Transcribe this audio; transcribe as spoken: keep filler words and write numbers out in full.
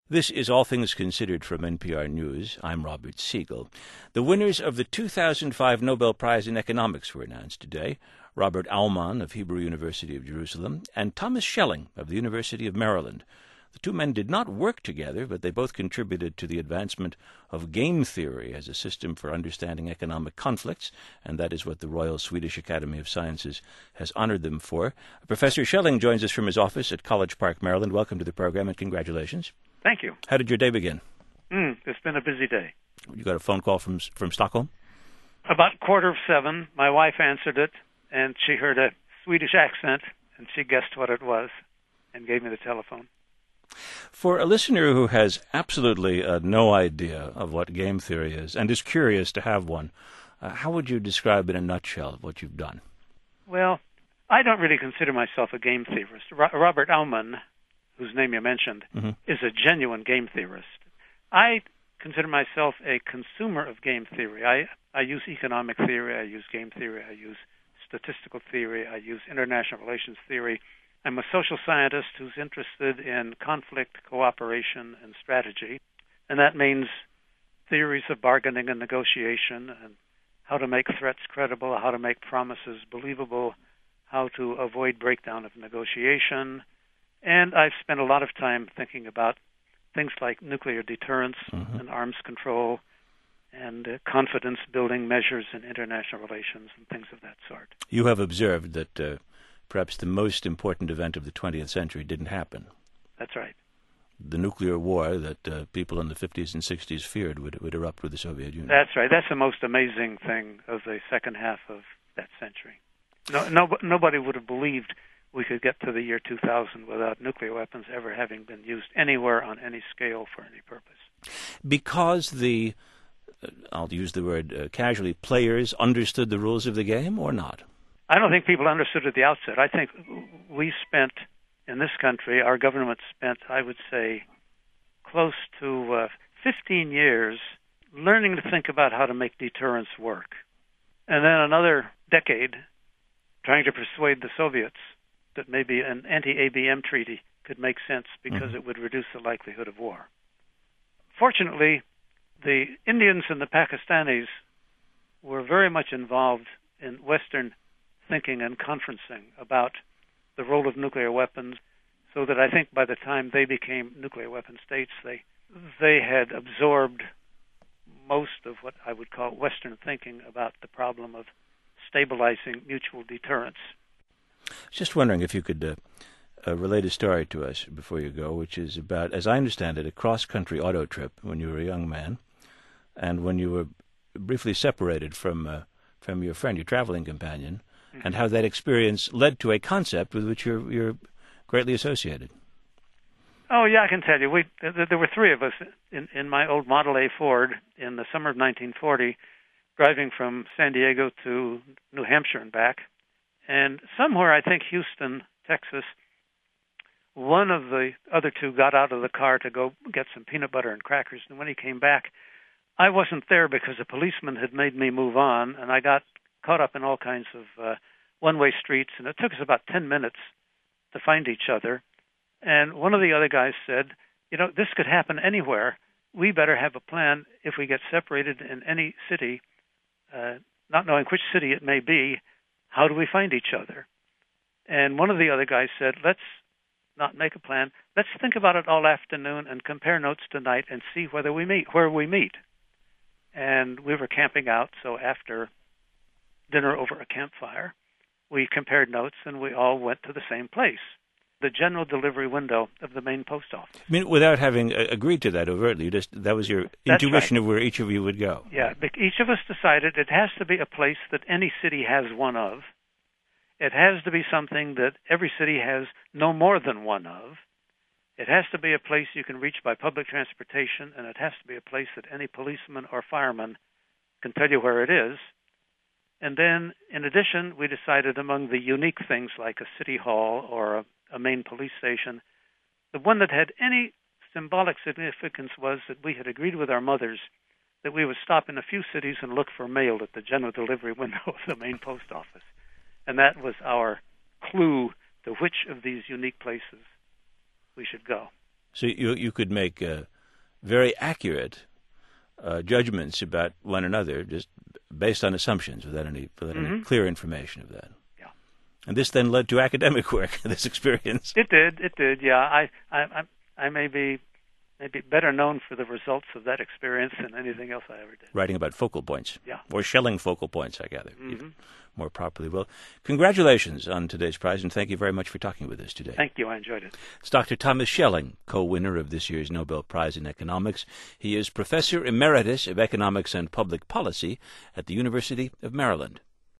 This is All Things Considered from N P R News. I'm Robert Siegel. The winners of the two thousand five Nobel Prize in Economics were announced today. Robert Aumann of Hebrew University of Jerusalem and Thomas Schelling of the University of Maryland. The two men did not work together, but they both contributed to the advancement of game theory as a system for understanding economic conflicts, and that is what the Royal Swedish Academy of Sciences has honored them for. Professor Schelling joins us from his office at College Park, Maryland. Welcome to the program, and congratulations. Thank you. How did your day begin? Mm, it's been a busy day. You got a phone call from from Stockholm? About quarter of seven, my wife answered it, and she heard a Swedish accent, and she guessed what it was and gave me the telephone. For a listener who has absolutely uh, no idea of what game theory is and is curious to have one, uh, how would you describe in a nutshell what you've done? Well, I don't really consider myself a game theorist. Ro- Robert Aumann, whose name you mentioned, mm-hmm. is a genuine game theorist. I consider myself a consumer of game theory. I, I use economic theory, I use game theory, I use statistical theory, I use international relations theory. I'm a social scientist who's interested in conflict, cooperation, and strategy. And that means theories of bargaining and negotiation, and how to make threats credible, how to make promises believable, how to avoid breakdown of negotiation. And I've spent a lot of time thinking about things like nuclear deterrence mm-hmm. and arms control and uh, confidence-building measures in international relations and things of that sort. You have observed that uh, perhaps the most important event of the twentieth century didn't happen. That's right. The nuclear war that uh, people in the fifties and sixties feared would, would erupt with the Soviet Union. That's right. That's the most amazing thing of the second half of that century. No, no, nobody would have believed we could get to the year two thousand without nuclear weapons ever having been used anywhere on any scale for any purpose. Because the, uh, I'll use the word uh, casually, players understood the rules of the game or not? I don't think people understood at the outset. I think we spent, in this country, our government spent, I would say, close to uh, fifteen years learning to think about how to make deterrence work. And then another decade trying to persuade the Soviets that maybe an anti-A B M treaty could make sense because mm-hmm. it would reduce the likelihood of war. Fortunately, the Indians and the Pakistanis were very much involved in Western thinking and conferencing about the role of nuclear weapons, so that I think by the time they became nuclear weapon states, they they had absorbed most of what I would call Western thinking about the problem of stabilizing mutual deterrence. Just wondering if you could uh, uh, relate a story to us before you go, which is about, as I understand it, a cross-country auto trip when you were a young man, and when you were briefly separated from uh, from your friend, your traveling companion, mm-hmm. and how that experience led to a concept with which you're you're greatly associated. Oh yeah, I can tell you. We th- there were three of us in, in my old Model A Ford in the summer of nineteen forty, driving from San Diego to New Hampshire and back. And somewhere, I think Houston, Texas, one of the other two got out of the car to go get some peanut butter and crackers. And when he came back, I wasn't there because a policeman had made me move on, and I got caught up in all kinds of uh, one-way streets. And it took us about ten minutes to find each other. And one of the other guys said, you know, this could happen anywhere. We better have a plan if we get separated in any city, uh, not knowing which city it may be. How do we find each other? And one of the other guys said, let's not make a plan. Let's think about it all afternoon and compare notes tonight and see whether we meet, where we meet. And we were camping out, so after dinner over a campfire, we compared notes and we all went to the same place, the general delivery window of the main post office. I mean, without having uh, agreed to that overtly, you just that was your That's intuition right. of where each of you would go. Yeah, each of us decided it has to be a place that any city has one of. It has to be something that every city has no more than one of. It has to be a place you can reach by public transportation, and it has to be a place that any policeman or fireman can tell you where it is. And then, in addition, we decided among the unique things like a city hall or a, a main police station, the one that had any symbolic significance was that we had agreed with our mothers that we would stop in a few cities and look for mail at the general delivery window of the main post office. And that was our clue to which of these unique places we should go. So you you could make uh, very accurate uh, judgments about one another just based on assumptions without any without mm-hmm. any clear information of that. Yeah. And this then led to academic work. This experience. It did. It did. Yeah. I I I may be maybe better known for the results of that experience than anything else I ever did. Writing about focal points. Yeah. Or Schelling focal points, I gather. Mm-hmm. More properly. Well, congratulations on today's prize, and thank you very much for talking with us today. Thank you. I enjoyed it. It's Doctor Thomas Schelling, co-winner of this year's Nobel Prize in Economics. He is Professor Emeritus of Economics and Public Policy at the University of Maryland.